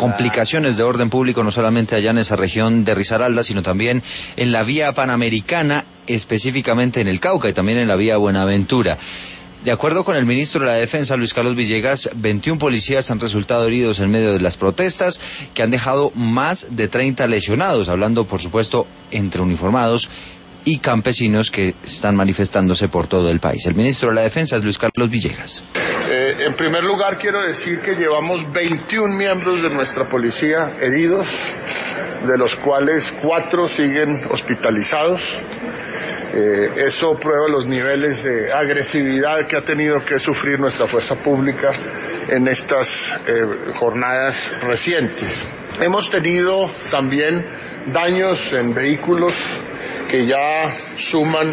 complicaciones de orden público, no solamente allá en esa región de Risaralda, sino también en la vía Panamericana, específicamente en el Cauca y también en la vía Buenaventura. De acuerdo con el ministro de la Defensa, Luis Carlos Villegas, 21 policías han resultado heridos en medio de las protestas, que han dejado más de 30 lesionados, hablando, por supuesto, entre uniformados y campesinos que están manifestándose por todo el país. El ministro de la Defensa es Luis Carlos Villegas. En primer lugar, quiero decir que llevamos 21 miembros de nuestra policía heridos, de los cuales 4 siguen hospitalizados. Eso prueba los niveles de agresividad que ha tenido que sufrir nuestra fuerza pública en estas jornadas recientes. Hemos tenido también daños en vehículos que ya suman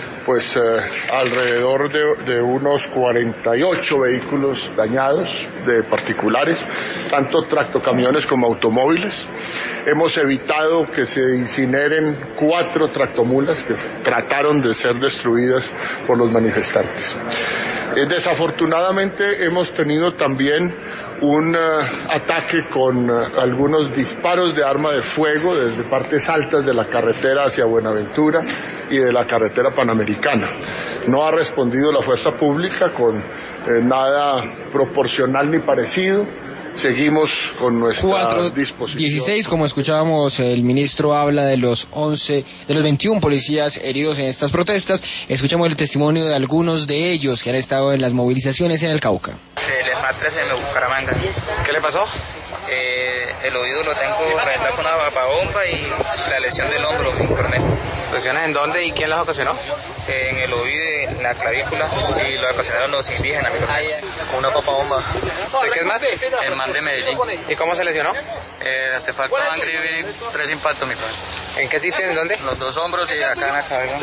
alrededor de unos 48 vehículos dañados de particulares, tanto tractocamiones como automóviles. Hemos evitado que se incineren 4 tractomulas que trataron de ser destruidas por los manifestantes. Desafortunadamente hemos tenido también un ataque con algunos disparos de arma de fuego desde partes altas de la carretera hacia Buenaventura y de la carretera Panamericana. No ha respondido la fuerza pública con nada proporcional ni parecido. Seguimos con nuestra disposición. 16, como escuchábamos, el ministro habla de los 21 policías heridos en estas protestas. Escuchamos el testimonio de algunos de ellos que han estado en las movilizaciones en el Cauca. El ESMAD 13 de Bucaramanga. ¿Qué le pasó? El oído lo tengo reventado con una papabomba y la lesión del hombro, mi coronel. ¿Lesiones en dónde y quién las ocasionó? En el oído, en la clavícula, y lo ocasionaron los indígenas, mi coronel. ¿Con una papabomba? ¿De qué es más? El man de Medellín. ¿Y cómo se lesionó? Artefacto sangre y 3 impactos, mi coronel. ¿En qué sitio? ¿En dónde? Los 2 hombros y acá en la cabeza.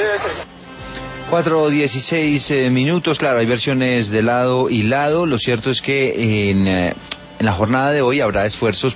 4:16 minutos, claro, hay versiones de lado y lado. Lo cierto es que en la jornada de hoy habrá esfuerzos